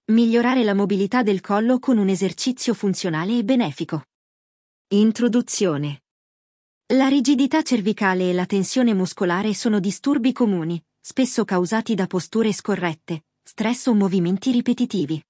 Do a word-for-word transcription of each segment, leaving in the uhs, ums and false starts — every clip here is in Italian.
Migliorare la mobilità del collo con un esercizio funzionale e benefico. Introduzione. La rigidità cervicale e la tensione muscolare sono disturbi comuni, spesso causati da posture scorrette, stress o movimenti ripetitivi.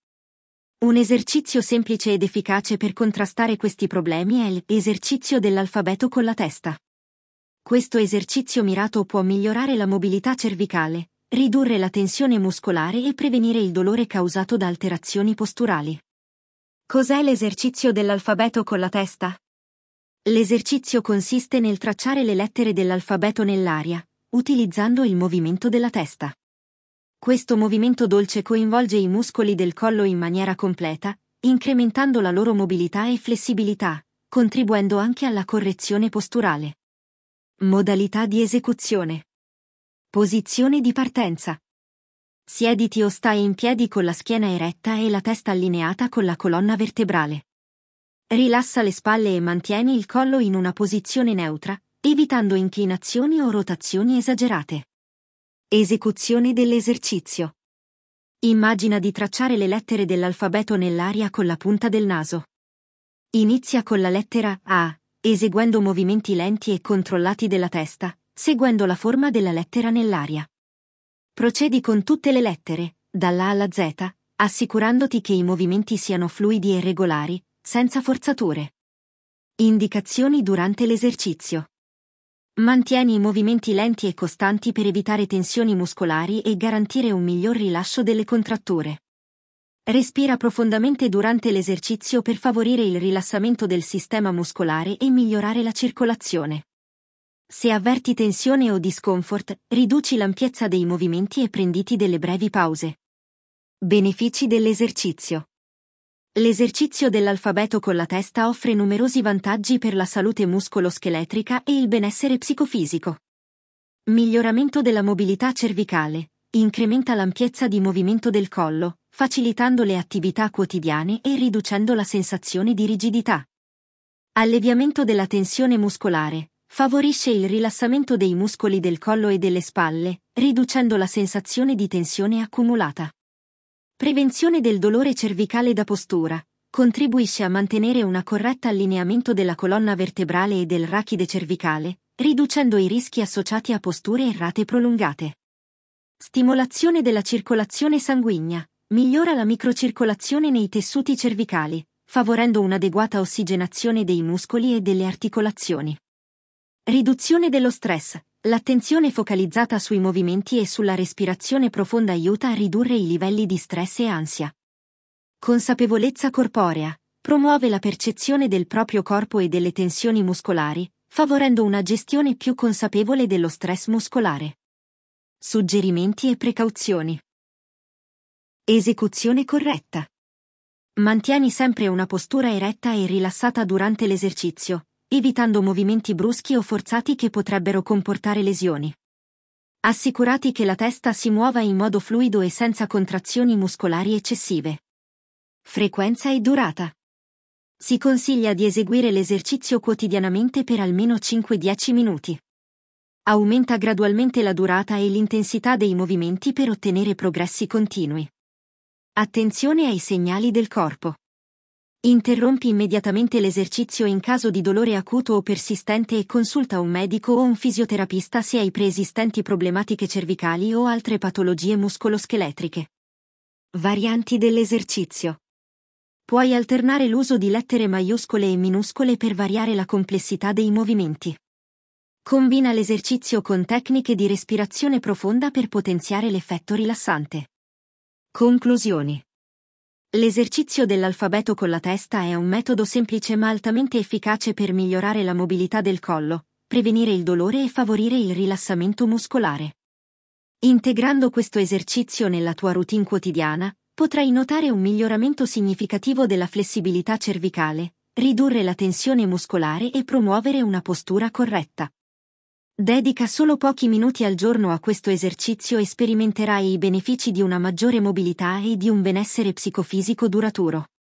Un esercizio semplice ed efficace per contrastare questi problemi è l'esercizio dell'alfabeto con la testa. Questo esercizio mirato può migliorare la mobilità cervicale, ridurre la tensione muscolare e prevenire il dolore causato da alterazioni posturali. Cos'è l'esercizio dell'alfabeto con la testa? L'esercizio consiste nel tracciare le lettere dell'alfabeto nell'aria, utilizzando il movimento della testa. Questo movimento dolce coinvolge i muscoli del collo in maniera completa, incrementando la loro mobilità e flessibilità, contribuendo anche alla correzione posturale. Modalità di esecuzione. Posizione di partenza. Siediti o stai in piedi con la schiena eretta e la testa allineata con la colonna vertebrale. Rilassa le spalle e mantieni il collo in una posizione neutra, evitando inclinazioni o rotazioni esagerate. Esecuzione dell'esercizio. Immagina di tracciare le lettere dell'alfabeto nell'aria con la punta del naso. Inizia con la lettera A, eseguendo movimenti lenti e controllati della testa, seguendo la forma della lettera nell'aria. Procedi con tutte le lettere, dalla A alla Z, assicurandoti che i movimenti siano fluidi e regolari, senza forzature. Indicazioni durante l'esercizio. Mantieni i movimenti lenti e costanti per evitare tensioni muscolari e garantire un miglior rilascio delle contratture. Respira profondamente durante l'esercizio per favorire il rilassamento del sistema muscolare e migliorare la circolazione. Se avverti tensione o discomfort, riduci l'ampiezza dei movimenti e prenditi delle brevi pause. Benefici dell'esercizio. L'esercizio dell'alfabeto con la testa offre numerosi vantaggi per la salute muscolo-scheletrica e il benessere psicofisico. Miglioramento della mobilità cervicale. Incrementa l'ampiezza di movimento del collo, facilitando le attività quotidiane e riducendo la sensazione di rigidità. Alleviamento della tensione muscolare. Favorisce il rilassamento dei muscoli del collo e delle spalle, riducendo la sensazione di tensione accumulata. Prevenzione del dolore cervicale da postura. Contribuisce a mantenere un corretto allineamento della colonna vertebrale e del rachide cervicale, riducendo i rischi associati a posture errate prolungate. Stimolazione della circolazione sanguigna. Migliora la microcircolazione nei tessuti cervicali, favorendo un'adeguata ossigenazione dei muscoli e delle articolazioni. Riduzione dello stress. L'attenzione focalizzata sui movimenti e sulla respirazione profonda aiuta a ridurre i livelli di stress e ansia. Consapevolezza corporea. Promuove la percezione del proprio corpo e delle tensioni muscolari, favorendo una gestione più consapevole dello stress muscolare. Suggerimenti e precauzioni. Esecuzione corretta. Mantieni sempre una postura eretta e rilassata durante l'esercizio, evitando movimenti bruschi o forzati che potrebbero comportare lesioni. Assicurati che la testa si muova in modo fluido e senza contrazioni muscolari eccessive. Frequenza e durata. Si consiglia di eseguire l'esercizio quotidianamente per almeno cinque dieci minuti. Aumenta gradualmente la durata e l'intensità dei movimenti per ottenere progressi continui. Attenzione ai segnali del corpo. Interrompi immediatamente l'esercizio in caso di dolore acuto o persistente e consulta un medico o un fisioterapista se hai preesistenti problematiche cervicali o altre patologie muscoloscheletriche. Varianti dell'esercizio. Puoi alternare l'uso di lettere maiuscole e minuscole per variare la complessità dei movimenti. Combina l'esercizio con tecniche di respirazione profonda per potenziare l'effetto rilassante. Conclusioni. L'esercizio dell'alfabeto con la testa è un metodo semplice ma altamente efficace per migliorare la mobilità del collo, prevenire il dolore e favorire il rilassamento muscolare. Integrando questo esercizio nella tua routine quotidiana, potrai notare un miglioramento significativo della flessibilità cervicale, ridurre la tensione muscolare e promuovere una postura corretta. Dedica solo pochi minuti al giorno a questo esercizio e sperimenterai i benefici di una maggiore mobilità e di un benessere psicofisico duraturo.